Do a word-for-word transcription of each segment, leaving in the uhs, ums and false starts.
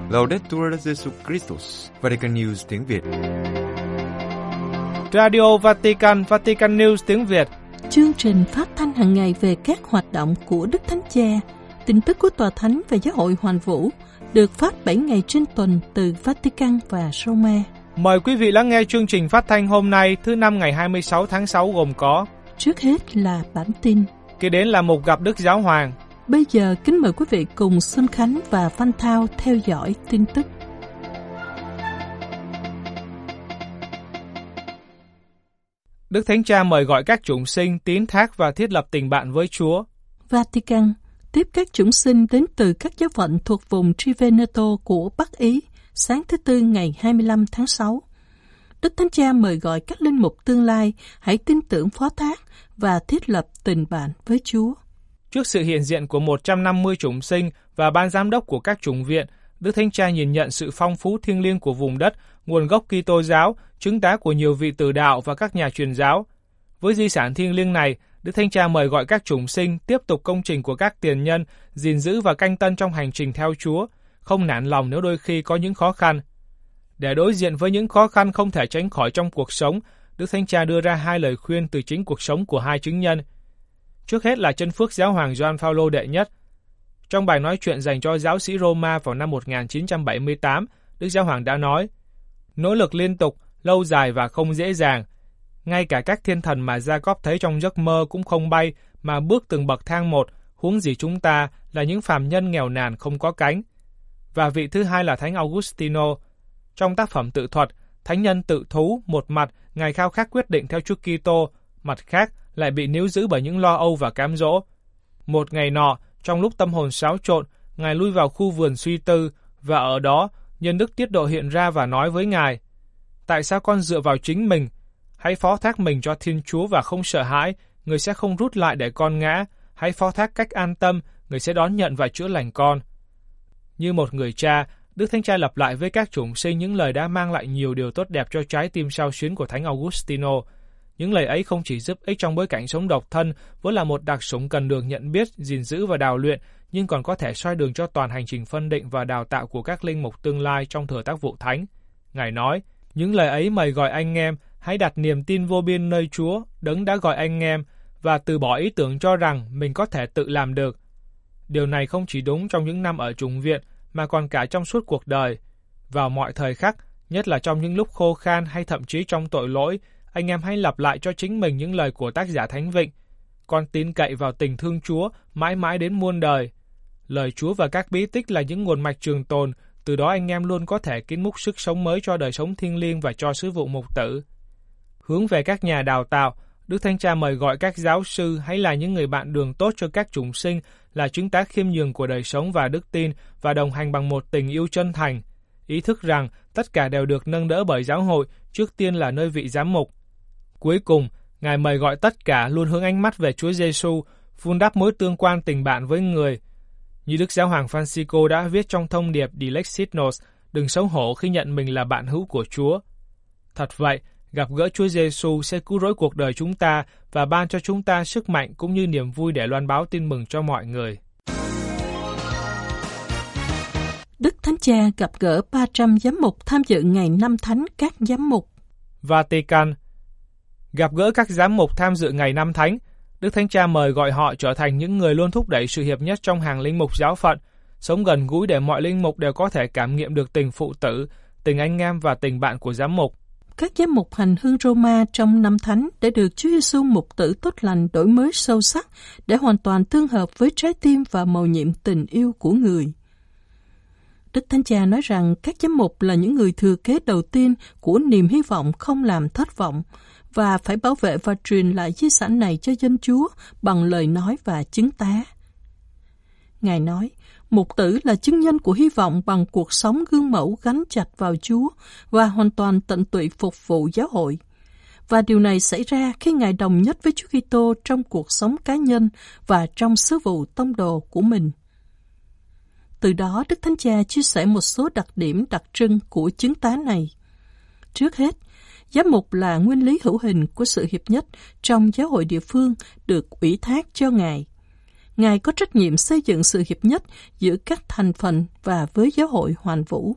Laudetur Jesus Christus, Vatican News tiếng Việt. Radio Vatican, Vatican News tiếng Việt. Chương trình phát thanh hàng ngày về các hoạt động của Đức Thánh Cha, tin tức của Tòa Thánh và Giáo hội Hoàn Vũ, được phát bảy ngày trên tuần từ Vatican và Roma. Mời quý vị lắng nghe chương trình phát thanh hôm nay, thứ năm ngày hai mươi sáu tháng sáu gồm có: trước hết là bản tin, kế đến là mục gặp Đức Giáo Hoàng. Bây giờ kính mời quý vị cùng Xuân Khánh và Văn Thao theo dõi tin tức. Đức Thánh Cha mời gọi các chủng sinh tín thác và thiết lập tình bạn với Chúa. Vatican tiếp các chủng sinh đến từ các giáo phận thuộc vùng Triveneto của Bắc Ý sáng thứ Tư ngày hai mươi lăm tháng sáu. Đức Thánh Cha mời gọi các linh mục tương lai hãy tin tưởng phó thác và thiết lập tình bạn với Chúa. Trước sự hiện diện của một trăm năm mươi chủng sinh và ban giám đốc của các chủng viện, Đức Thánh Cha nhìn nhận sự phong phú thiêng liêng của vùng đất, nguồn gốc Kitô giáo, chứng tá của nhiều vị tử đạo và các nhà truyền giáo. Với di sản thiêng liêng này, Đức Thánh Cha mời gọi các chủng sinh tiếp tục công trình của các tiền nhân, gìn giữ và canh tân trong hành trình theo Chúa, không nản lòng nếu đôi khi có những khó khăn. Để đối diện với những khó khăn không thể tránh khỏi trong cuộc sống, Đức Thánh Cha đưa ra hai lời khuyên từ chính cuộc sống của hai chứng nhân. Trước hết là chân phước Giáo hoàng Gioan Phaolô đệ nhất. Trong bài nói chuyện dành cho giáo sĩ Roma vào năm một nghìn chín trăm bảy mươi tám, Đức Giáo hoàng đã nói: nỗ lực liên tục, lâu dài và không dễ dàng. Ngay cả các thiên thần mà Gia-cóp thấy trong giấc mơ cũng không bay, mà bước từng bậc thang một, huống gì chúng ta là những phàm nhân nghèo nàn không có cánh. Và vị thứ hai là Thánh Augustino. Trong tác phẩm tự thuật, thánh nhân tự thú, một mặt, Ngài khao khát quyết định theo Chúa Kitô, mặt khác lại bị níu giữ bởi những lo âu và cám dỗ. Một ngày nọ, trong lúc tâm hồn xáo trộn, Ngài lui vào khu vườn suy tư, và ở đó, Nhân Đức Tiết Độ hiện ra và nói với Ngài: tại sao con dựa vào chính mình? Hãy phó thác mình cho Thiên Chúa và không sợ hãi, Người sẽ không rút lại để con ngã. Hãy phó thác cách an tâm, Người sẽ đón nhận và chữa lành con. Như một người cha, Đức Thánh Cha lặp lại với các chủng sinh những lời đã mang lại nhiều điều tốt đẹp cho trái tim xao xuyến của Thánh Augustino. Những lời ấy không chỉ giúp ích trong bối cảnh sống độc thân, vốn là một đặc sủng cần được nhận biết, gìn giữ và đào luyện, nhưng còn có thể soi đường cho toàn hành trình phân định và đào tạo của các linh mục tương lai trong thừa tác vụ thánh. Ngài nói, những lời ấy mời gọi anh em, hãy đặt niềm tin vô biên nơi Chúa, Đấng đã gọi anh em, và từ bỏ ý tưởng cho rằng mình có thể tự làm được. Điều này không chỉ đúng trong những năm ở chủng viện, mà còn cả trong suốt cuộc đời. Vào mọi thời khắc, nhất là trong những lúc khô khan hay thậm chí trong tội lỗi, anh em hãy lặp lại cho chính mình những lời của tác giả Thánh Vịnh: con tín cậy vào tình thương Chúa mãi mãi đến muôn đời. Lời Chúa và các bí tích là những nguồn mạch trường tồn, từ đó anh em luôn có thể kiến múc sức sống mới cho đời sống thiêng liêng và cho sứ vụ mục tử. Hướng về các nhà đào tạo, Đức Thánh Cha mời gọi các giáo sư hãy là những người bạn đường tốt cho các chủng sinh, là chứng tá khiêm nhường của đời sống và đức tin, và đồng hành bằng một tình yêu chân thành. Ý thức rằng tất cả đều được nâng đỡ bởi giáo hội, trước tiên là nơi vị giám mục. Cuối cùng, Ngài mời gọi tất cả luôn hướng ánh mắt về Chúa Giêsu, vun đắp mối tương quan tình bạn với người. Như Đức Giáo hoàng Francisco đã viết trong thông điệp Dilexit Nos, đừng xấu hổ khi nhận mình là bạn hữu của Chúa. Thật vậy, gặp gỡ Chúa Giêsu sẽ cứu rỗi cuộc đời chúng ta và ban cho chúng ta sức mạnh cũng như niềm vui để loan báo tin mừng cho mọi người. Đức Thánh Cha gặp gỡ ba trăm giám mục tham dự ngày năm thánh các giám mục. Vatican gặp gỡ các giám mục tham dự ngày năm thánh, Đức Thánh Cha mời gọi họ trở thành những người luôn thúc đẩy sự hiệp nhất trong hàng linh mục giáo phận, sống gần gũi để mọi linh mục đều có thể cảm nghiệm được tình phụ tử, tình anh em và tình bạn của giám mục. Các giám mục hành hương Roma trong năm thánh để được Chúa Giêsu mục tử tốt lành đổi mới sâu sắc để hoàn toàn tương hợp với trái tim và mầu nhiệm tình yêu của người. Đức Thánh Cha nói rằng các giám mục là những người thừa kế đầu tiên của niềm hy vọng không làm thất vọng và phải bảo vệ và truyền lại di sản này cho dân Chúa bằng lời nói và chứng tá. Ngài nói, mục tử là chứng nhân của hy vọng bằng cuộc sống gương mẫu gắn chặt vào Chúa và hoàn toàn tận tụy phục vụ giáo hội. Và điều này xảy ra khi Ngài đồng nhất với Chúa Kitô trong cuộc sống cá nhân và trong sứ vụ tông đồ của mình. Từ đó, Đức Thánh Cha chia sẻ một số đặc điểm đặc trưng của chứng tá này. Trước hết, giám mục là nguyên lý hữu hình của sự hiệp nhất trong giáo hội địa phương được ủy thác cho Ngài. Ngài có trách nhiệm xây dựng sự hiệp nhất giữa các thành phần và với giáo hội hoàn vũ.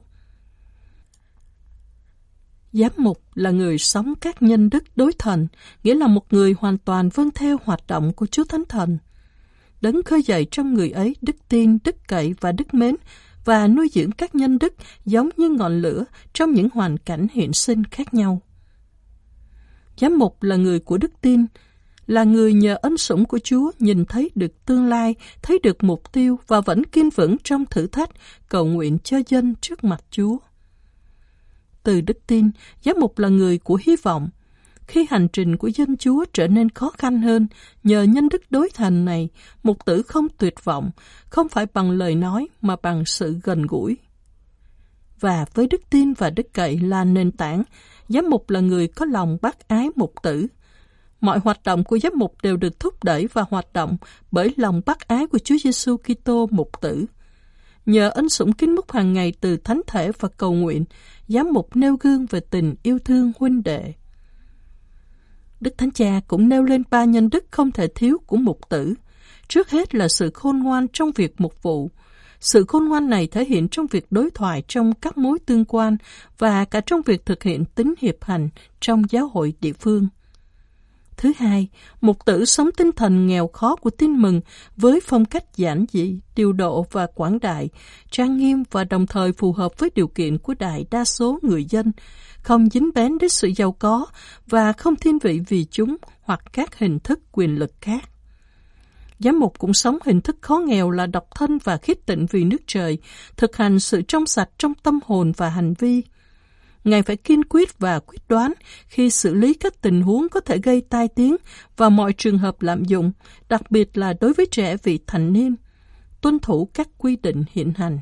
Giám mục là người sống các nhân đức đối thần, nghĩa là một người hoàn toàn vâng theo hoạt động của Chúa Thánh Thần. Đấng khơi dậy trong người ấy đức tin, đức cậy và đức mến, và nuôi dưỡng các nhân đức giống như ngọn lửa trong những hoàn cảnh hiện sinh khác nhau. Giám mục là người của đức tin, là người nhờ ân sủng của Chúa nhìn thấy được tương lai, thấy được mục tiêu và vẫn kiên vững trong thử thách, cầu nguyện cho dân trước mặt Chúa. Từ đức tin, giám mục là người của hy vọng. Khi hành trình của dân Chúa trở nên khó khăn hơn, nhờ nhân đức đối thành này, mục tử không tuyệt vọng, không phải bằng lời nói mà bằng sự gần gũi. Và với đức tin và đức cậy là nền tảng, giám mục là người có lòng bác ái mục tử. Mọi hoạt động của giám mục đều được thúc đẩy và hoạt động bởi lòng bác ái của Chúa Giêsu Kitô mục tử. Nhờ ân sủng kính múc hàng ngày từ thánh thể và cầu nguyện, giám mục nêu gương về tình yêu thương huynh đệ. Đức Thánh Cha cũng nêu lên ba nhân đức không thể thiếu của mục tử. Trước hết là sự khôn ngoan trong việc mục vụ. Sự khôn ngoan này thể hiện trong việc đối thoại trong các mối tương quan và cả trong việc thực hiện tính hiệp hành trong giáo hội địa phương. Thứ hai, mục tử sống tinh thần nghèo khó của tin mừng với phong cách giản dị, điều độ và quảng đại, trang nghiêm và đồng thời phù hợp với điều kiện của đại đa số người dân, không dính bén đến sự giàu có và không thiên vị vì chúng hoặc các hình thức quyền lực khác. Giám mục cũng sống hình thức khó nghèo là độc thân và khiết tịnh vì nước trời, thực hành sự trong sạch trong tâm hồn và hành vi. Ngài phải kiên quyết và quyết đoán khi xử lý các tình huống có thể gây tai tiếng và mọi trường hợp lạm dụng, đặc biệt là đối với trẻ vị thành niên, tuân thủ các quy định hiện hành.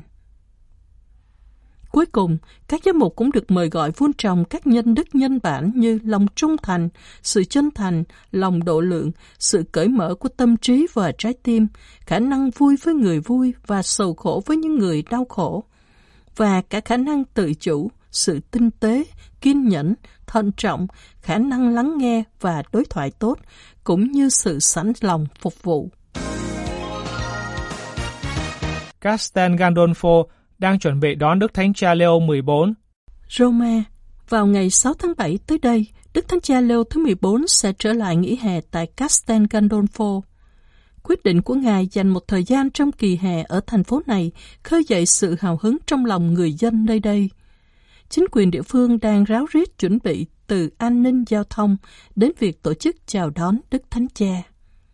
Cuối cùng, các giám mục cũng được mời gọi vun trồng các nhân đức nhân bản như lòng trung thành, sự chân thành, lòng độ lượng, sự cởi mở của tâm trí và trái tim, khả năng vui với người vui và sầu khổ với những người đau khổ, và cả khả năng tự chủ, sự tinh tế, kiên nhẫn, thận trọng, khả năng lắng nghe và đối thoại tốt, cũng như sự sẵn lòng phục vụ. Castel Gandolfo đang chuẩn bị đón Đức Thánh Cha Leo mười bốn. Roma, vào ngày sáu tháng bảy tới đây, Đức Thánh Cha Leo thứ mười bốn sẽ trở lại nghỉ hè tại Castel Gandolfo. Quyết định của Ngài dành một thời gian trong kỳ hè ở thành phố này khơi dậy sự hào hứng trong lòng người dân nơi đây. Chính quyền địa phương đang ráo riết chuẩn bị từ an ninh giao thông đến việc tổ chức chào đón Đức Thánh Cha.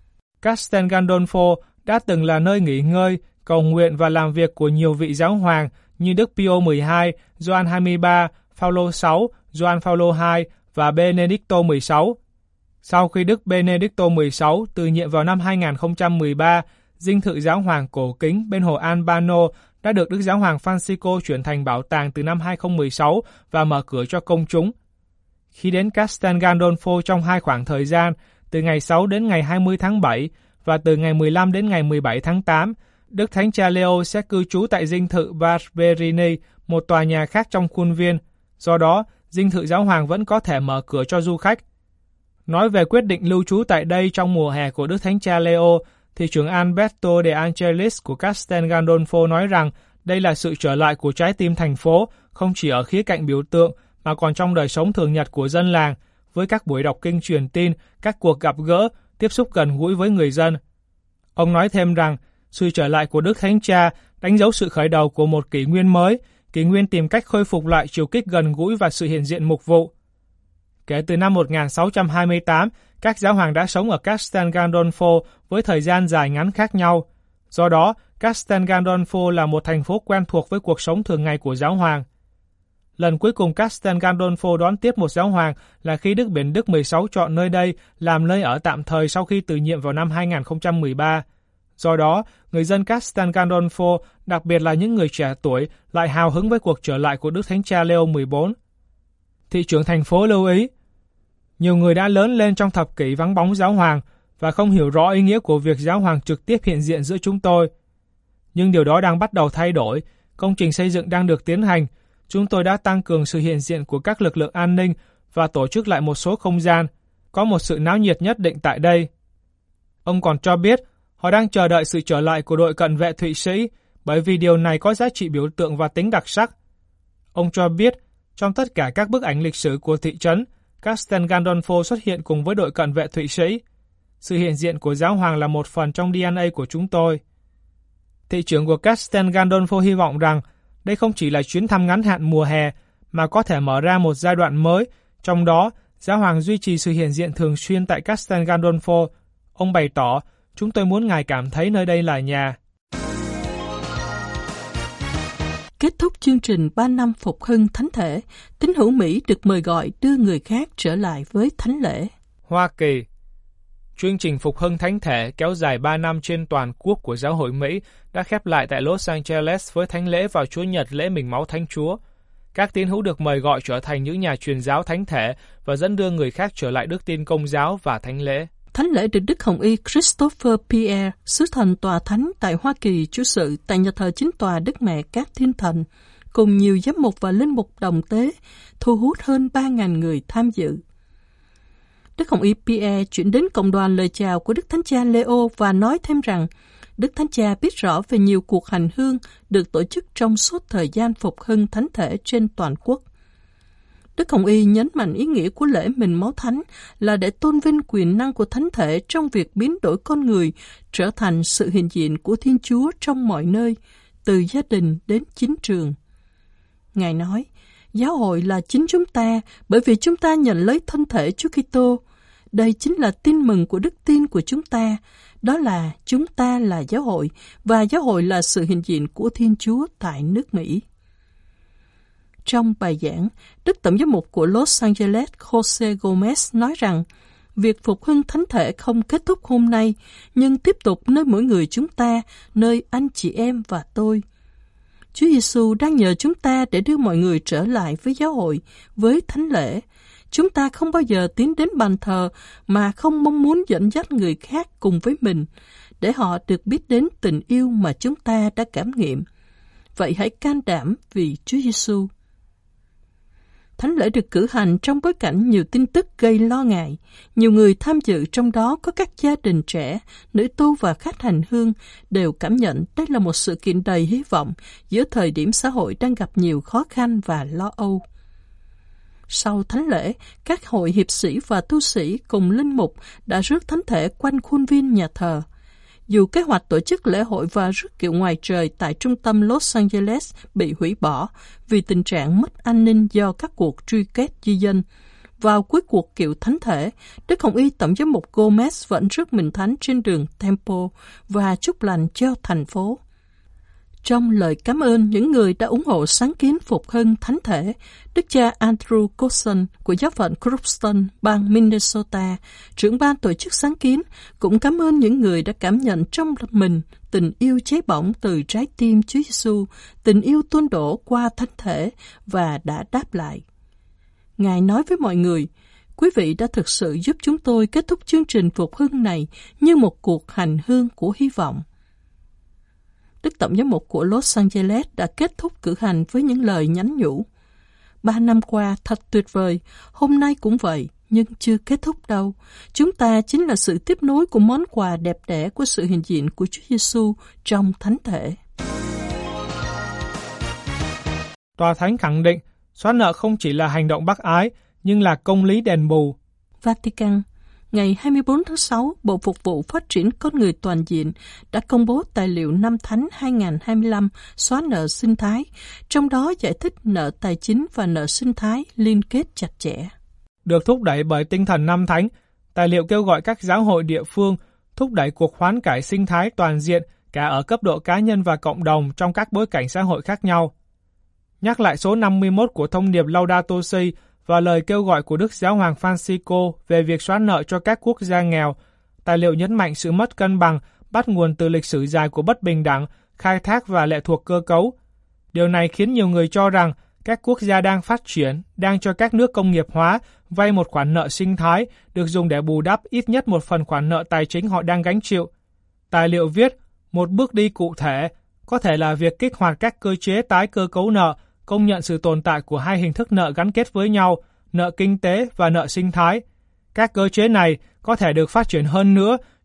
Castel Gandolfo đã từng là nơi nghỉ ngơi, cầu nguyện và làm việc của nhiều vị giáo hoàng như Đức Pio mười hai, Gioan hai mươi ba, Phaolô thứ sáu, Gioan Phaolô thứ hai và Benedicto thứ mười sáu. Sau khi Đức Benedicto thứ mười sáu từ nhiệm vào năm hai nghìn không trăm mười ba, dinh thự giáo hoàng cổ kính bên hồ Albano đã được Đức Giáo hoàng Francisco chuyển thành bảo tàng từ năm hai nghìn không trăm mười sáu và mở cửa cho công chúng. Khi đến Castel Gandolfo trong hai khoảng thời gian, từ ngày sáu đến ngày hai mươi tháng bảy và từ ngày mười lăm đến ngày mười bảy tháng tám, Đức Thánh Cha Leo sẽ cư trú tại dinh thự Barberini, một tòa nhà khác trong khuôn viên. Do đó, dinh thự giáo hoàng vẫn có thể mở cửa cho du khách. Nói về quyết định lưu trú tại đây trong mùa hè của Đức Thánh Cha Leo, thì trưởng Alberto de Angelis của Castel Gandolfo nói rằng đây là sự trở lại của trái tim thành phố, không chỉ ở khía cạnh biểu tượng, mà còn trong đời sống thường nhật của dân làng, với các buổi đọc kinh truyền tin, các cuộc gặp gỡ, tiếp xúc gần gũi với người dân. Ông nói thêm rằng, sự trở lại của Đức Thánh Cha đánh dấu sự khởi đầu của một kỷ nguyên mới, kỷ nguyên tìm cách khôi phục lại chiều kích gần gũi và sự hiện diện mục vụ. Kể từ năm một nghìn sáu trăm hai mươi tám, các giáo hoàng đã sống ở Castel Gandolfo với thời gian dài ngắn khác nhau. Do đó, Castel Gandolfo là một thành phố quen thuộc với cuộc sống thường ngày của giáo hoàng. Lần cuối cùng Castel Gandolfo đón tiếp một giáo hoàng là khi Đức Biển Đức mười sáu chọn nơi đây làm nơi ở tạm thời sau khi từ nhiệm vào năm hai nghìn không trăm mười ba. Do đó, người dân Castel Gandolfo, đặc biệt là những người trẻ tuổi, lại hào hứng với cuộc trở lại của Đức Thánh Cha Leo mười bốn. Thị trưởng thành phố lưu ý, nhiều người đã lớn lên trong thập kỷ vắng bóng giáo hoàng và không hiểu rõ ý nghĩa của việc giáo hoàng trực tiếp hiện diện giữa chúng tôi. Nhưng điều đó đang bắt đầu thay đổi, công trình xây dựng đang được tiến hành, chúng tôi đã tăng cường sự hiện diện của các lực lượng an ninh và tổ chức lại một số không gian, có một sự náo nhiệt nhất định tại đây. Ông còn cho biết, Họ đang chờ đợi sự trở lại của đội cận vệ Thụy Sĩ, bởi vì điều này có giá trị biểu tượng và tính đặc sắc. Ông cho biết, trong tất cả các bức ảnh lịch sử của thị trấn, Castel Gandolfo xuất hiện cùng với đội cận vệ Thụy Sĩ. Sự hiện diện của giáo hoàng là một phần trong đê en a của chúng tôi. Thị trưởng của Castel Gandolfo hy vọng rằng đây không chỉ là chuyến thăm ngắn hạn mùa hè, mà có thể mở ra một giai đoạn mới, trong đó giáo hoàng duy trì sự hiện diện thường xuyên tại Castel Gandolfo. Ông bày tỏ, chúng tôi muốn ngài cảm thấy nơi đây là nhà. Kết thúc chương trình ba năm phục hưng thánh thể, tín hữu Mỹ được mời gọi đưa người khác trở lại với thánh lễ. Hoa Kỳ. Chương trình phục hưng thánh thể kéo dài ba năm trên toàn quốc của giáo hội Mỹ đã khép lại tại Los Angeles với thánh lễ vào Chúa Nhật lễ Mình Máu Thánh Chúa. Các tín hữu được mời gọi trở thành những nhà truyền giáo thánh thể và dẫn đưa người khác trở lại đức tin Công giáo và thánh lễ. Thánh lễ được Đức Hồng Y Christopher Pierre, sứ thần tòa thánh tại Hoa Kỳ chủ sự tại nhà thờ chính tòa Đức Mẹ các Thiên Thần, cùng nhiều giám mục và linh mục đồng tế, thu hút hơn ba nghìn người tham dự. Đức Hồng Y Pierre chuyển đến cộng đoàn lời chào của Đức Thánh Cha Leo và nói thêm rằng Đức Thánh Cha biết rõ về nhiều cuộc hành hương được tổ chức trong suốt thời gian phục hưng thánh thể trên toàn quốc. Đức Hồng Y nhấn mạnh ý nghĩa của lễ Mình Máu Thánh là để tôn vinh quyền năng của thánh thể trong việc biến đổi con người trở thành sự hiện diện của Thiên Chúa trong mọi nơi, từ gia đình đến chính trường. Ngài nói, giáo hội là chính chúng ta bởi vì chúng ta nhận lấy thân thể Chúa Kitô. Đây chính là tin mừng của đức tin của chúng ta, đó là chúng ta là giáo hội và giáo hội là sự hiện diện của Thiên Chúa tại nước Mỹ. Trong bài giảng, Đức Tổng giám mục của Los Angeles Jose Gomez nói rằng việc phục hưng thánh thể không kết thúc hôm nay, nhưng tiếp tục nơi mỗi người chúng ta, nơi anh chị em và tôi. Chúa Giêsu đang nhờ chúng ta để đưa mọi người trở lại với giáo hội, với thánh lễ. Chúng ta không bao giờ tiến đến bàn thờ mà không mong muốn dẫn dắt người khác cùng với mình, để họ được biết đến tình yêu mà chúng ta đã cảm nghiệm. Vậy hãy can đảm vì Chúa Giêsu. Thánh lễ được cử hành trong bối cảnh nhiều tin tức gây lo ngại. Nhiều người tham dự, trong đó có các gia đình trẻ, nữ tu và khách hành hương, đều cảm nhận đây là một sự kiện đầy hy vọng giữa thời điểm xã hội đang gặp nhiều khó khăn và lo âu. Sau thánh lễ, các hội hiệp sĩ và tu sĩ cùng linh mục đã rước thánh thể quanh khuôn viên nhà thờ. Dù kế hoạch tổ chức lễ hội và rước kiệu ngoài trời tại trung tâm Los Angeles bị hủy bỏ vì tình trạng mất an ninh do các cuộc truy kết di dân, vào cuối cuộc kiệu thánh thể, Đức Hồng Y Tổng giám mục Gomez vẫn rước mình thánh trên đường Temple và chúc lành cho thành phố. Trong lời cảm ơn những người đã ủng hộ sáng kiến phục hưng thánh thể, Đức cha Andrew Coulson của giáo phận Crookston, bang Minnesota, trưởng ban tổ chức sáng kiến, cũng cảm ơn những người đã cảm nhận trong mình tình yêu cháy bỏng từ trái tim Chúa Giêsu, tình yêu tuôn đổ qua thánh thể và đã đáp lại. Ngài nói với mọi người, quý vị đã thực sự giúp chúng tôi kết thúc chương trình phục hưng này như một cuộc hành hương của hy vọng. Đức Tổng giám mục của Los Angeles đã kết thúc cử hành với những lời nhắn nhủ. Ba năm qua thật tuyệt vời, hôm nay cũng vậy, nhưng chưa kết thúc đâu. Chúng ta chính là sự tiếp nối của món quà đẹp đẽ của sự hiện diện của Chúa Giêsu trong thánh thể. Tòa Thánh khẳng định, xóa nợ không chỉ là hành động bác ái, nhưng là công lý đền bù. Vatican. Ngày hai mươi bốn tháng sáu, Bộ Phục vụ Phát triển Con Người Toàn diện đã công bố tài liệu Năm Thánh hai không hai lăm xóa nợ sinh thái, trong đó giải thích nợ tài chính và nợ sinh thái liên kết chặt chẽ. Được thúc đẩy bởi tinh thần Năm Thánh, tài liệu kêu gọi các giáo hội địa phương thúc đẩy cuộc hoán cải sinh thái toàn diện cả ở cấp độ cá nhân và cộng đồng trong các bối cảnh xã hội khác nhau. Nhắc lại số năm mươi mốt của thông điệp Laudato Si và lời kêu gọi của Đức Giáo hoàng Francisco về việc xóa nợ cho các quốc gia nghèo, tài liệu nhấn mạnh sự mất cân bằng bắt nguồn từ lịch sử dài của bất bình đẳng, khai thác và lệ thuộc cơ cấu. Điều này khiến nhiều người cho rằng các quốc gia đang phát triển, đang cho các nước công nghiệp hóa vay một khoản nợ sinh thái được dùng để bù đắp ít nhất một phần khoản nợ tài chính họ đang gánh chịu. Tài liệu viết, một bước đi cụ thể có thể là việc kích hoạt các cơ chế tái cơ cấu nợ, công nhận sự tồn tại của hai hình thức nợ gắn kết với nhau, nợ kinh tế và nợ sinh thái. Các cơ chế này có thể được phát triển hơn nữa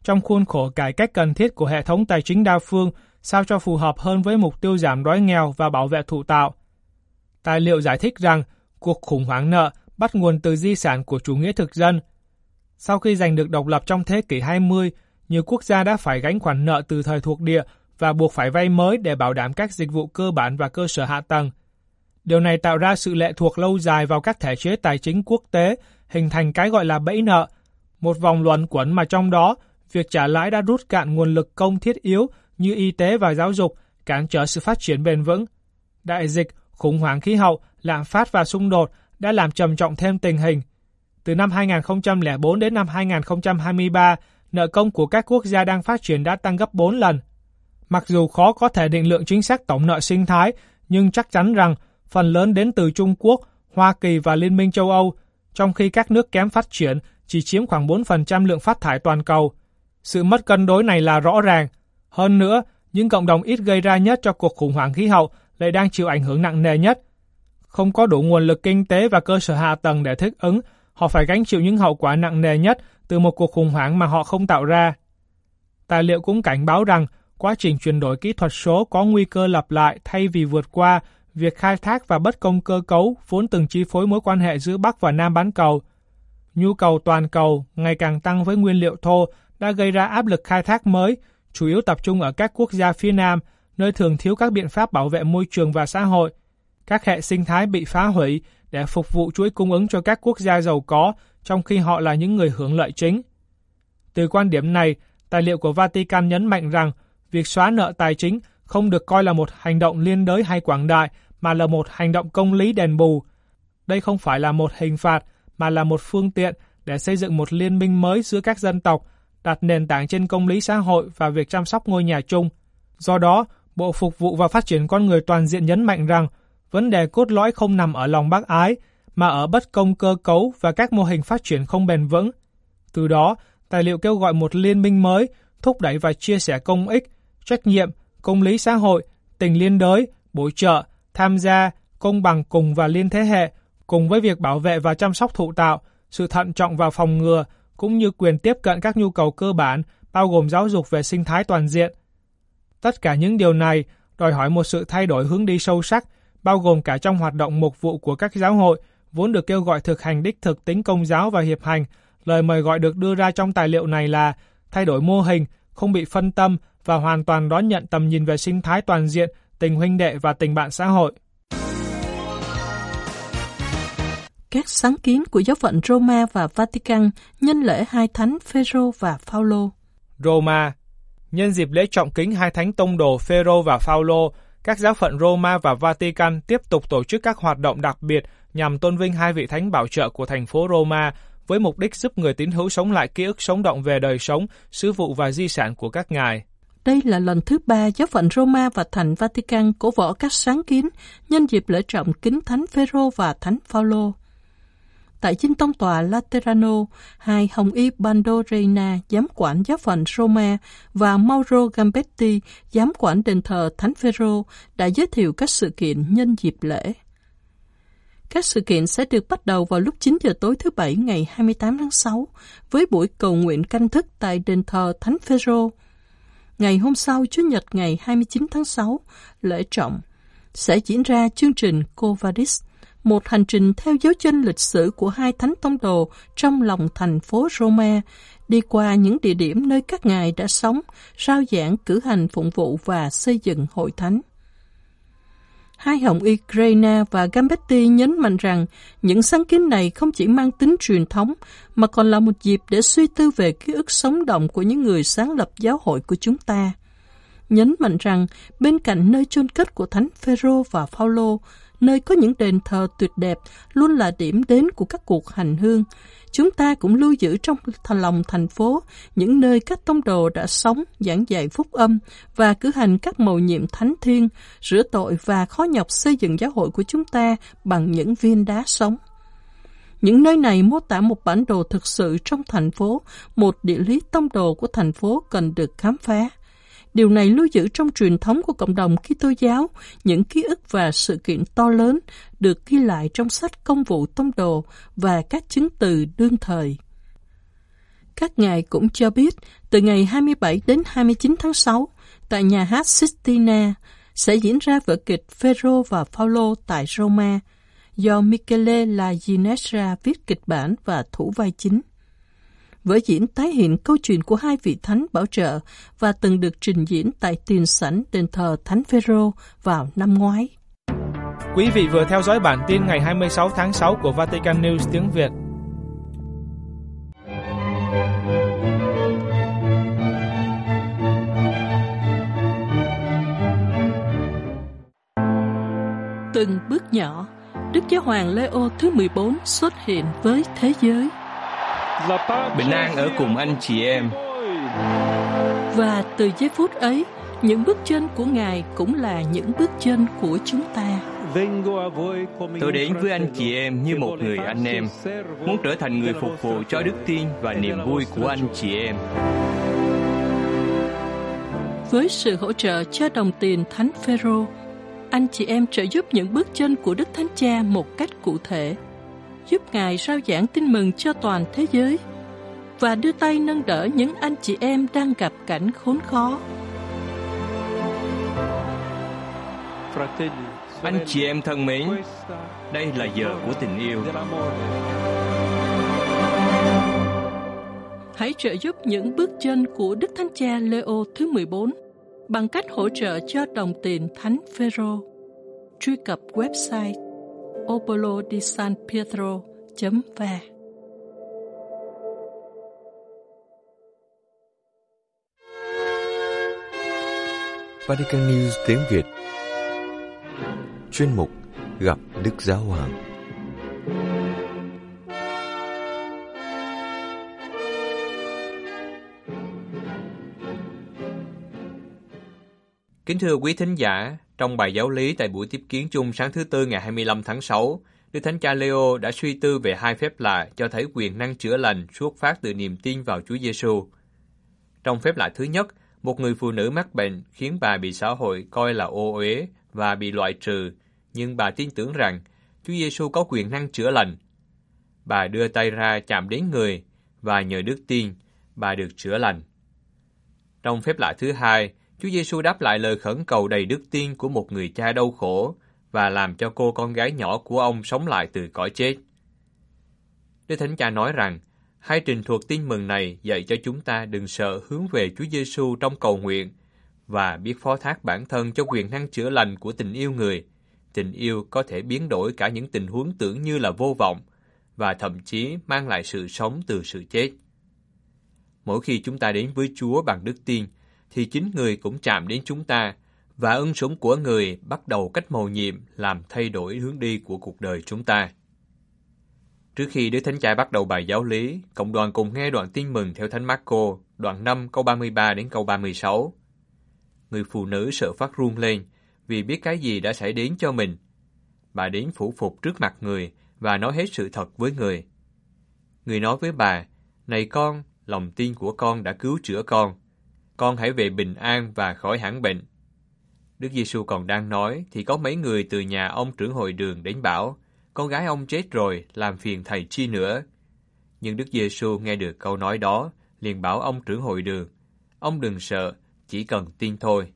trong khuôn khổ cải cách cần thiết của hệ thống tài chính đa phương, sao cho phù hợp hơn với mục tiêu giảm đói nghèo và bảo vệ thụ tạo. Tài liệu giải thích rằng cuộc khủng hoảng nợ bắt nguồn từ di sản của chủ nghĩa thực dân. Sau khi giành được độc lập trong thế kỷ hai mươi, nhiều quốc gia đã phải gánh khoản nợ từ thời thuộc địa và buộc phải vay mới để bảo đảm các dịch vụ cơ bản và cơ sở hạ tầng. Điều này tạo ra sự lệ thuộc lâu dài vào các thể chế tài chính quốc tế, hình thành cái gọi là bẫy nợ, một vòng luẩn quẩn mà trong đó, việc trả lãi đã rút cạn nguồn lực công thiết yếu như y tế và giáo dục, cản trở sự phát triển bền vững. Đại dịch, khủng hoảng khí hậu, lạm phát và xung đột đã làm trầm trọng thêm tình hình. Từ năm hai nghìn không trăm lẻ bốn đến năm hai nghìn không trăm hai mươi ba, nợ công của các quốc gia đang phát triển đã tăng gấp bốn lần. Mặc dù khó có thể định lượng chính xác tổng nợ sinh thái, nhưng chắc chắn rằng phần lớn đến từ Trung Quốc, Hoa Kỳ và Liên minh châu Âu, trong khi các nước kém phát triển chỉ chiếm khoảng bốn phần trăm lượng phát thải toàn cầu. Sự mất cân đối này là rõ ràng. Hơn nữa, những cộng đồng ít gây ra nhất cho cuộc khủng hoảng khí hậu lại đang chịu ảnh hưởng nặng nề nhất. Không có đủ nguồn lực kinh tế và cơ sở hạ tầng để thích ứng, họ phải gánh chịu những hậu quả nặng nề nhất từ một cuộc khủng hoảng mà họ không tạo ra. Tài liệu cũng cảnh báo rằng quá trình chuyển đổi kỹ thuật số có nguy cơ lặp lại thay vì vượt qua việc khai thác và bất công cơ cấu vốn từng chi phối mối quan hệ giữa Bắc và Nam bán cầu. Nhu cầu toàn cầu ngày càng tăng với nguyên liệu thô đã gây ra áp lực khai thác mới, chủ yếu tập trung ở các quốc gia phía Nam, nơi thường thiếu các biện pháp bảo vệ môi trường và xã hội. Các hệ sinh thái bị phá hủy để phục vụ chuỗi cung ứng cho các quốc gia giàu có, trong khi họ là những người hưởng lợi chính. Từ quan điểm này, tài liệu của Vatican nhấn mạnh rằng việc xóa nợ tài chính không được coi là một hành động liên đới hay quảng đại, mà là một hành động công lý đền bù. Đây không phải là một hình phạt, mà là một phương tiện để xây dựng một liên minh mới giữa các dân tộc, đặt nền tảng trên công lý xã hội và việc chăm sóc ngôi nhà chung. Do đó, Bộ Phục vụ và Phát triển Con Người toàn diện nhấn mạnh rằng vấn đề cốt lõi không nằm ở lòng bác ái, mà ở bất công cơ cấu và các mô hình phát triển không bền vững. Từ đó, tài liệu kêu gọi một liên minh mới, thúc đẩy và chia sẻ công ích, trách nhiệm, công lý xã hội, tình liên đới, bổ trợ, tham gia, công bằng cùng và liên thế hệ, cùng với việc bảo vệ và chăm sóc thụ tạo, sự thận trọng và phòng ngừa, cũng như quyền tiếp cận các nhu cầu cơ bản, bao gồm giáo dục về sinh thái toàn diện. Tất cả những điều này đòi hỏi một sự thay đổi hướng đi sâu sắc, bao gồm cả trong hoạt động mục vụ của các giáo hội, vốn được kêu gọi thực hành đích thực tính công giáo và hiệp hành. Lời mời gọi được đưa ra trong tài liệu này là thay đổi mô hình, không bị phân tâm và hoàn toàn đón nhận tầm nhìn về sinh thái toàn diện, tình huynh đệ và tình bạn xã hội. Các sáng kiến của giáo phận Roma và Vatican nhân lễ hai thánh Phêrô và Phaolô. Roma. Nhân dịp lễ trọng kính hai thánh tông đồ Phêrô và Phaolô, các giáo phận Roma và Vatican tiếp tục tổ chức các hoạt động đặc biệt nhằm tôn vinh hai vị thánh bảo trợ của thành phố Roma, với mục đích giúp người tín hữu sống lại ký ức sống động về đời sống, sứ vụ và di sản của các ngài. Đây là lần thứ ba giáo phận Roma và thành Vatican cổ võ các sáng kiến nhân dịp lễ trọng kính thánh Phêrô và thánh Phaolô. Tại Dinh Tông tòa Laterano, hai Hồng Y Bando Reina, giám quản giáo phận Roma, và Mauro Gambetti, giám quản đền thờ Thánh Phêrô, đã giới thiệu các sự kiện nhân dịp lễ. Các sự kiện sẽ được bắt đầu vào lúc chín giờ tối thứ Bảy ngày hai mươi tám tháng sáu, với buổi cầu nguyện canh thức tại đền thờ Thánh Phêrô. Ngày hôm sau, Chủ nhật ngày hai mươi chín tháng sáu, lễ trọng, sẽ diễn ra chương trình Quo Vadis, một hành trình theo dấu chân lịch sử của hai thánh tông đồ trong lòng thành phố Roma, đi qua những địa điểm nơi các ngài đã sống, rao giảng, cử hành phụng vụ và xây dựng hội thánh. Hai Hồng Y Reina và Gambetti nhấn mạnh rằng những sáng kiến này không chỉ mang tính truyền thống, mà còn là một dịp để suy tư về ký ức sống động của những người sáng lập giáo hội của chúng ta. Nhấn mạnh rằng bên cạnh nơi chôn cất của thánh Phêrô và Phaolô, nơi có những đền thờ tuyệt đẹp luôn là điểm đến của các cuộc hành hương, chúng ta cũng lưu giữ trong lòng thành phố những nơi các tông đồ đã sống, giảng dạy phúc âm và cử hành các mầu nhiệm thánh thiêng, rửa tội và khó nhọc xây dựng giáo hội của chúng ta bằng những viên đá sống. Những nơi này mô tả một bản đồ thực sự trong thành phố, một địa lý tông đồ của thành phố cần được khám phá. Điều này lưu giữ trong truyền thống của cộng đồng Kitô giáo, những ký ức và sự kiện to lớn được ghi lại trong sách Công vụ Tông đồ và các chứng từ đương thời. Các ngài cũng cho biết, từ ngày hai mươi bảy đến hai mươi chín tháng sáu, tại nhà hát Sistina, sẽ diễn ra vở kịch Phêrô và Phaolô tại Roma, do Michele La Ginestra viết kịch bản và thủ vai chính. Vở diễn tái hiện câu chuyện của hai vị thánh bảo trợ và từng được trình diễn tại tiền sảnh đền thờ Thánh Phêrô vào năm ngoái. Quý vị vừa theo dõi bản tin ngày hai mươi sáu tháng sáu của Vatican News tiếng Việt. Từng bước nhỏ, Đức Giáo hoàng Leo thứ mười bốn xuất hiện với thế giới. Bình an ở cùng anh chị em. Và từ giây phút ấy, những bước chân của Ngài cũng là những bước chân của chúng ta. Tôi đến với anh chị em như một người anh em, muốn trở thành người phục vụ cho đức tin và niềm vui của anh chị em. Với sự hỗ trợ cho đồng tiền Thánh Phêrô, anh chị em trợ giúp những bước chân của Đức Thánh Cha một cách cụ thể, giúp Ngài rao giảng tin mừng cho toàn thế giới và đưa tay nâng đỡ những anh chị em đang gặp cảnh khốn khó. Anh chị em thân mến, đây là giờ của tình yêu. Hãy trợ giúp những bước chân của Đức Thánh Cha Leo thứ mười bốn bằng cách hỗ trợ cho đồng tiền Thánh Phêrô. Truy cập website obolo di san pietro chấm va. Vatican News tiếng Việt. Chuyên mục Gặp Đức Giáo Hoàng. Kính thưa quý thính giả, trong bài giáo lý tại buổi tiếp kiến chung sáng thứ Tư ngày hai mươi lăm tháng sáu, Đức Thánh Cha Leo đã suy tư về hai phép lạ cho thấy quyền năng chữa lành xuất phát từ niềm tin vào Chúa Giêsu. Trong phép lạ thứ nhất, một người phụ nữ mắc bệnh khiến bà bị xã hội coi là ô uế và bị loại trừ, nhưng bà tin tưởng rằng Chúa Giêsu có quyền năng chữa lành. Bà đưa tay ra chạm đến người và nhờ đức tin, bà được chữa lành. Trong phép lạ thứ hai, Chúa Giêsu đáp lại lời khẩn cầu đầy đức tin của một người cha đau khổ và làm cho cô con gái nhỏ của ông sống lại từ cõi chết. Đức Thánh Cha nói rằng, hai trình thuật tin mừng này dạy cho chúng ta đừng sợ hướng về Chúa Giêsu trong cầu nguyện và biết phó thác bản thân cho quyền năng chữa lành của tình yêu người. Tình yêu có thể biến đổi cả những tình huống tưởng như là vô vọng và thậm chí mang lại sự sống từ sự chết. Mỗi khi chúng ta đến với Chúa bằng đức tin, thì chính người cũng chạm đến chúng ta, và ân sủng của người bắt đầu cách mầu nhiệm làm thay đổi hướng đi của cuộc đời chúng ta. Trước khi Đức Thánh Cha bắt đầu bài giáo lý, cộng đoàn cùng nghe đoạn tin mừng theo Thánh Mác-cô, đoạn năm câu ba mươi ba đến câu ba mươi sáu. Người phụ nữ sợ phát run lên vì biết cái gì đã xảy đến cho mình. Bà đến phủ phục trước mặt người và nói hết sự thật với người. Người nói với bà, này con, lòng tin của con đã cứu chữa con. Con hãy về bình an và khỏi hẳn bệnh. Đức Giêsu còn đang nói thì có mấy người từ nhà ông trưởng hội đường đến bảo, con gái ông chết rồi, làm phiền thầy chi nữa. Nhưng Đức Giêsu nghe được câu nói đó, liền bảo ông trưởng hội đường, ông đừng sợ, chỉ cần tin thôi.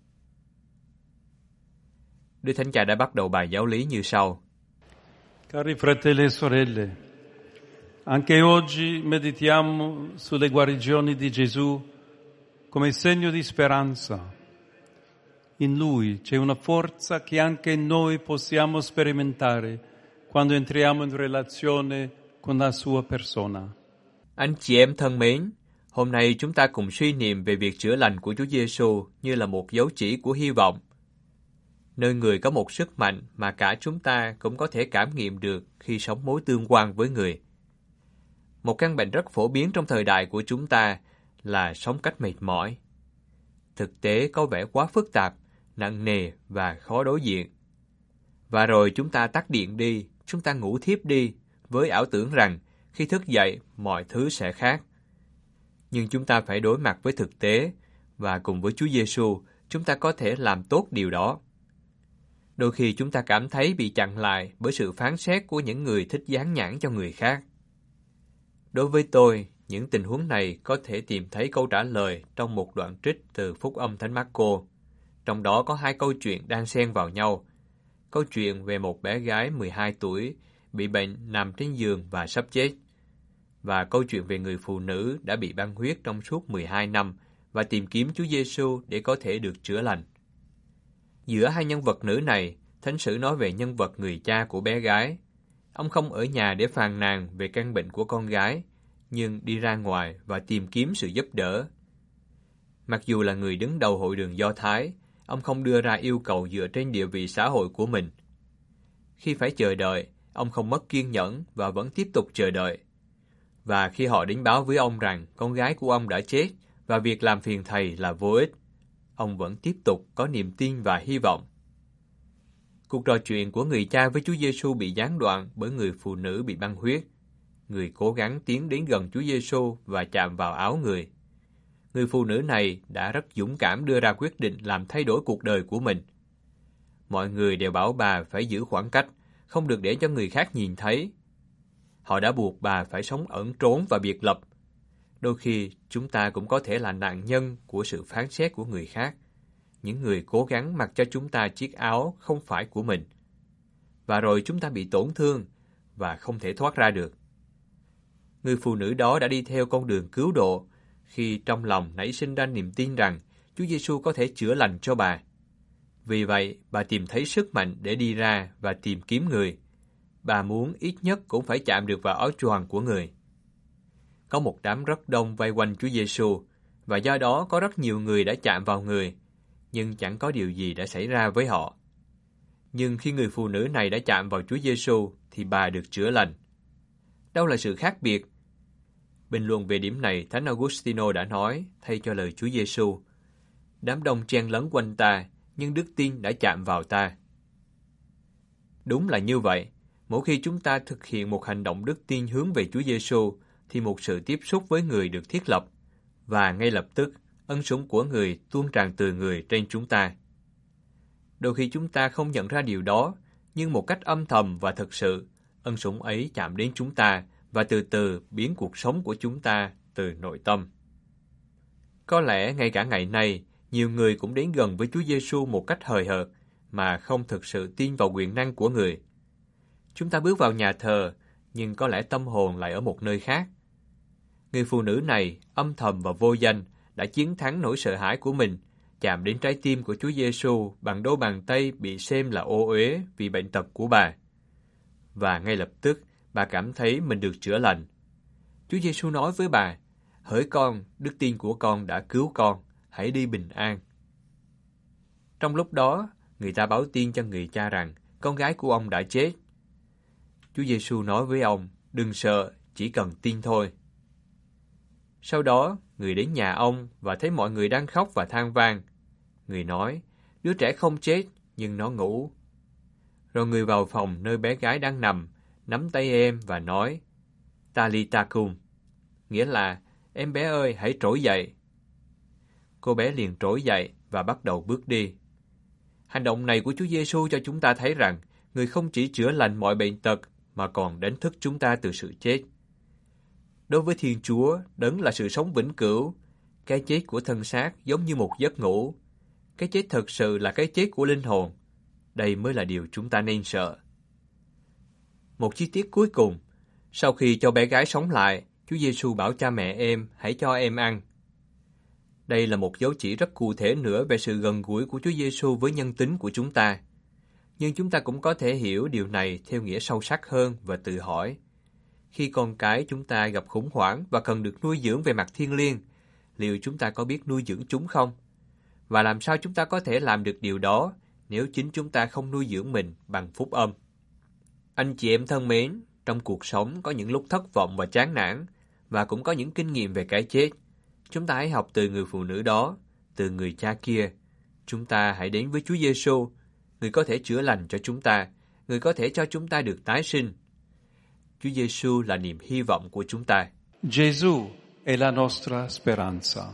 Đức Thánh Cha đã bắt đầu bài giáo lý như sau. Cari fratelli e sorelle, anche oggi meditiamo sulle guarigioni di Gesù come segno di speranza. In Lui c'è una forza che anche noi possiamo sperimentare quando entriamo in relazione con la sua persona. Anh chị em thân mến, hôm nay chúng ta cùng suy niệm về việc chữa lành của Chúa Giêsu như là một dấu chỉ của hy vọng. Nơi người có một sức mạnh mà cả chúng ta cũng có thể cảm nghiệm được khi sống mối tương quan với người. Một căn bệnh rất phổ biến trong thời đại của chúng ta là sống cách mệt mỏi. Thực tế có vẻ quá phức tạp, nặng nề và khó đối diện. Và rồi chúng ta tắt điện đi, chúng ta ngủ thiếp đi, với ảo tưởng rằng khi thức dậy mọi thứ sẽ khác. Nhưng chúng ta phải đối mặt với thực tế, và cùng với Chúa Giêsu, chúng ta có thể làm tốt điều đó. Đôi khi chúng ta cảm thấy bị chặn lại bởi sự phán xét của những người thích dán nhãn cho người khác. Đối với tôi, Những tình huống này có thể tìm thấy câu trả lời trong một đoạn trích từ Phúc âm Thánh Mác-cô. Trong đó có hai câu chuyện đang xen vào nhau. Câu chuyện về một bé gái mười hai tuổi bị bệnh nằm trên giường và sắp chết. Và câu chuyện về người phụ nữ đã bị băng huyết trong suốt mười hai năm và tìm kiếm Chúa Giêsu để có thể được chữa lành. Giữa hai nhân vật nữ này, Thánh sử nói về nhân vật người cha của bé gái. Ông không ở nhà để phàn nàn về căn bệnh của con gái, nhưng đi ra ngoài và tìm kiếm sự giúp đỡ. Mặc dù là người đứng đầu hội đường Do Thái, ông không đưa ra yêu cầu dựa trên địa vị xã hội của mình. Khi phải chờ đợi, ông không mất kiên nhẫn và vẫn tiếp tục chờ đợi. Và khi họ đến báo với ông rằng con gái của ông đã chết và việc làm phiền thầy là vô ích, ông vẫn tiếp tục có niềm tin và hy vọng. Cuộc trò chuyện của người cha với Chúa Giêsu bị gián đoạn bởi người phụ nữ bị băng huyết. Người cố gắng tiến đến gần Chúa Giêsu và chạm vào áo người. Người phụ nữ này đã rất dũng cảm đưa ra quyết định làm thay đổi cuộc đời của mình. Mọi người đều bảo bà phải giữ khoảng cách, không được để cho người khác nhìn thấy. Họ đã buộc bà phải sống ẩn trốn và biệt lập. Đôi khi, chúng ta cũng có thể là nạn nhân của sự phán xét của người khác. Những người cố gắng mặc cho chúng ta chiếc áo không phải của mình. Và rồi chúng ta bị tổn thương và không thể thoát ra được. Người phụ nữ đó đã đi theo con đường cứu độ khi trong lòng nảy sinh ra niềm tin rằng Chúa Giêsu có thể chữa lành cho bà. Vì vậy, bà tìm thấy sức mạnh để đi ra và tìm kiếm người. Bà muốn ít nhất cũng phải chạm được vào áo choàng của người. Có một đám rất đông vây quanh Chúa Giêsu, và do đó có rất nhiều người đã chạm vào người, nhưng chẳng có điều gì đã xảy ra với họ. Nhưng khi người phụ nữ này đã chạm vào Chúa Giêsu, thì bà được chữa lành. Đâu là sự khác biệt? Bình luận về điểm này, Thánh Augustino đã nói, thay cho lời Chúa Giêsu: đám đông chen lấn quanh ta, nhưng đức tin đã chạm vào ta. Đúng là như vậy. Mỗi khi chúng ta thực hiện một hành động đức tin hướng về Chúa Giêsu, thì một sự tiếp xúc với người được thiết lập, và ngay lập tức, ân sủng của người tuôn tràn từ người trên chúng ta. Đôi khi chúng ta không nhận ra điều đó, nhưng một cách âm thầm và thực sự, ân sủng ấy chạm đến chúng ta và từ từ biến cuộc sống của chúng ta từ nội tâm. Có lẽ ngay cả ngày nay, nhiều người cũng đến gần với Chúa Giêsu một cách hời hợt mà không thực sự tin vào quyền năng của người. Chúng ta bước vào nhà thờ, nhưng có lẽ tâm hồn lại ở một nơi khác. Người phụ nữ này, âm thầm và vô danh, đã chiến thắng nỗi sợ hãi của mình, chạm đến trái tim của Chúa Giêsu bằng đôi bàn tay bị xem là ô uế vì bệnh tật của bà. Và ngay lập tức, bà cảm thấy mình được chữa lành. Chúa Giêsu nói với bà: hỡi con, đức tin của con đã cứu con, hãy đi bình an. Trong lúc đó, người ta báo tin cho người cha rằng con gái của ông đã chết. Chúa Giêsu nói với ông: đừng sợ, chỉ cần tin thôi. Sau đó, người đến nhà ông và thấy mọi người đang khóc và than vang. Người nói: đứa trẻ không chết, nhưng nó ngủ. Rồi người vào phòng nơi bé gái đang nằm, nắm tay em và nói: Talitha cum, nghĩa là: em bé ơi, hãy trỗi dậy. Cô bé liền trỗi dậy và bắt đầu bước đi. Hành động này của Chúa Giêsu cho chúng ta thấy rằng người không chỉ chữa lành mọi bệnh tật mà còn đánh thức chúng ta từ sự chết. Đối với Thiên Chúa, Đấng là sự sống vĩnh cửu. Cái chết của thân xác giống như một giấc ngủ. Cái chết thật sự là cái chết của linh hồn. Đây mới là điều chúng ta nên sợ. Một chi tiết cuối cùng. Sau khi cho bé gái sống lại, Chúa Giêsu bảo cha mẹ em hãy cho em ăn. Đây là một dấu chỉ rất cụ thể nữa về sự gần gũi của Chúa Giêsu với nhân tính của chúng ta. Nhưng chúng ta cũng có thể hiểu điều này theo nghĩa sâu sắc hơn và tự hỏi: khi con cái chúng ta gặp khủng hoảng và cần được nuôi dưỡng về mặt thiêng liêng, liệu chúng ta có biết nuôi dưỡng chúng không? Và làm sao chúng ta có thể làm được điều đó nếu chính chúng ta không nuôi dưỡng mình bằng phúc âm? Anh chị em thân mến, trong cuộc sống có những lúc thất vọng và chán nản, và cũng có những kinh nghiệm về cái chết. Chúng ta hãy học từ người phụ nữ đó, từ người cha kia. Chúng ta hãy đến với Chúa Giêsu, người có thể chữa lành cho chúng ta, người có thể cho chúng ta được tái sinh. Chúa Giêsu là niềm hy vọng của chúng ta. Gesù è la nostra speranza.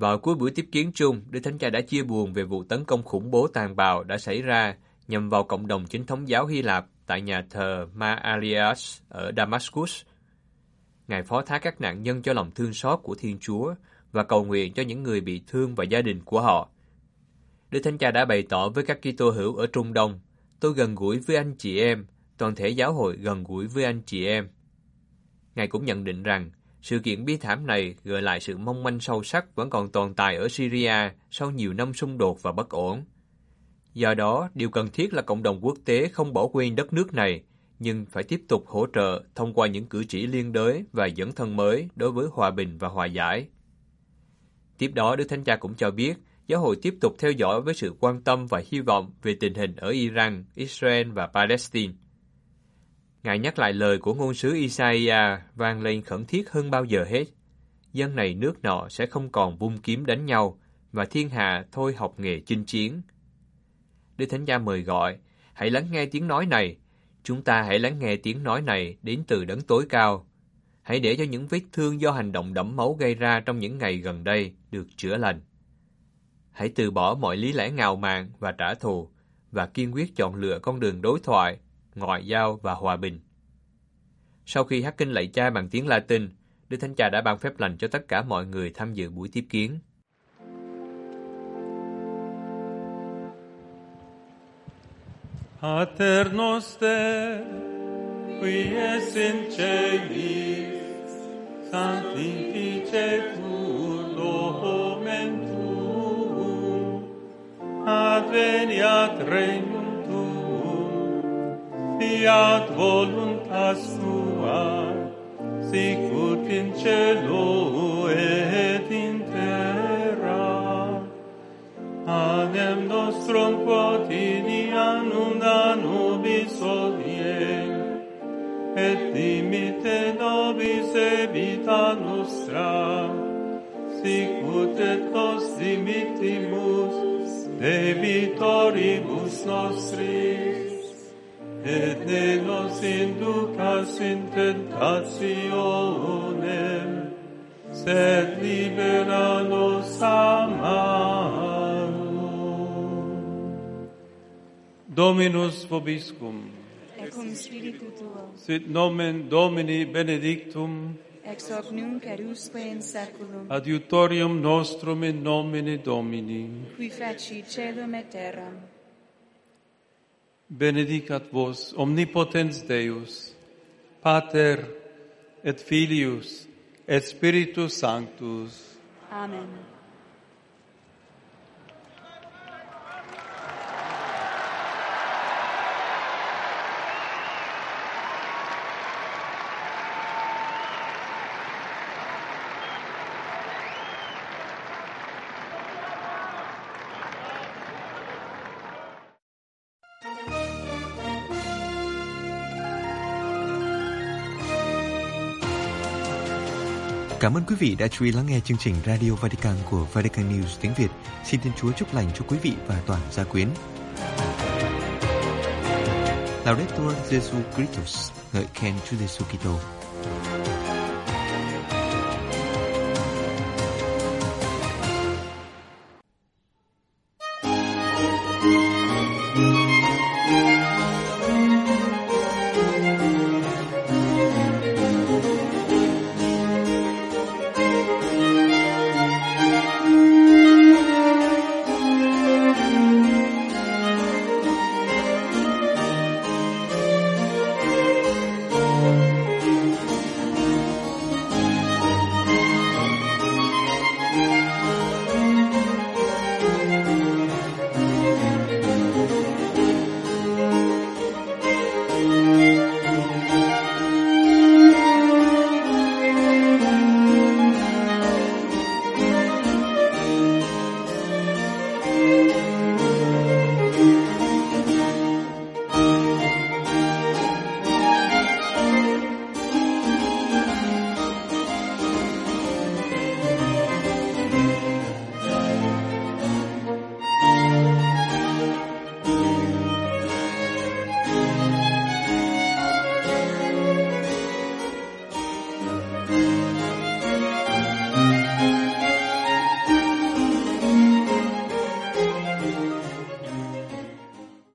Vào cuối buổi tiếp kiến chung, Đức Thánh Cha đã chia buồn về vụ tấn công khủng bố tàn bạo đã xảy ra nhằm vào cộng đồng chính thống giáo Hy Lạp tại nhà thờ Ma Alias ở Damascus. Ngài phó thác các nạn nhân cho lòng thương xót của Thiên Chúa và cầu nguyện cho những người bị thương và gia đình của họ. Đức Thánh Cha đã bày tỏ với các Kitô hữu ở Trung Đông: "Tôi gần gũi với anh chị em, toàn thể giáo hội gần gũi với anh chị em." Ngài cũng nhận định rằng sự kiện bi thảm này gợi lại sự mong manh sâu sắc vẫn còn tồn tại ở Syria sau nhiều năm xung đột và bất ổn. Do đó, điều cần thiết là cộng đồng quốc tế không bỏ quên đất nước này, nhưng phải tiếp tục hỗ trợ thông qua những cử chỉ liên đới và dấn thân mới đối với hòa bình và hòa giải. Tiếp đó, Đức Thánh Cha cũng cho biết, giáo hội tiếp tục theo dõi với sự quan tâm và hy vọng về tình hình ở Iran, Israel và Palestine. Ngài nhắc lại lời của ngôn sứ Isaiah vang lên khẩn thiết hơn bao giờ hết: dân này nước nọ sẽ không còn vung kiếm đánh nhau, và thiên hạ thôi học nghề chinh chiến. Đức Thánh Cha mời gọi, hãy lắng nghe tiếng nói này. Chúng ta hãy lắng nghe tiếng nói này đến từ Đấng Tối Cao. Hãy để cho những vết thương do hành động đẫm máu gây ra trong những ngày gần đây được chữa lành. Hãy từ bỏ mọi lý lẽ ngạo mạn và trả thù, và kiên quyết chọn lựa con đường đối thoại, ngoại giao và hòa bình. Sau khi hát kinh lạy Cha bằng tiếng Latin, Đức Thánh Cha đã ban phép lành cho tất cả mọi người tham dự buổi tiếp kiến. Pater noster, qui es in celis, sanctificetur nomen tuum, adveniat regnum tuum, fiat voluntas tua, sicut in cielo et in terra. Panem nostrum quotidianum da nobis hodie, et dimitte nobis debita nostra, sicut et nos dimittimus debitoribus nostris, et ne nos inducas in tentationem, sed libera nos a malo. Dominus vobiscum. Et cum spiritu tuo. Sit nomen Domini benedictum. Ex hoc nunc et usque in saeculum. Adiutorium nostrum in nomine Domini. Qui feci caelum et terram. Benedicat vos omnipotens Deus, Pater et Filius et Spiritus Sanctus. Amen. Cảm ơn quý vị đã chú ý lắng nghe chương trình Radio Vatican của Vatican News tiếng Việt. Xin Thiên Chúa chúc lành cho quý vị và toàn gia quyến. Laudetur Jesu Christus, ngợi khen Chúa Giêsu Kitô.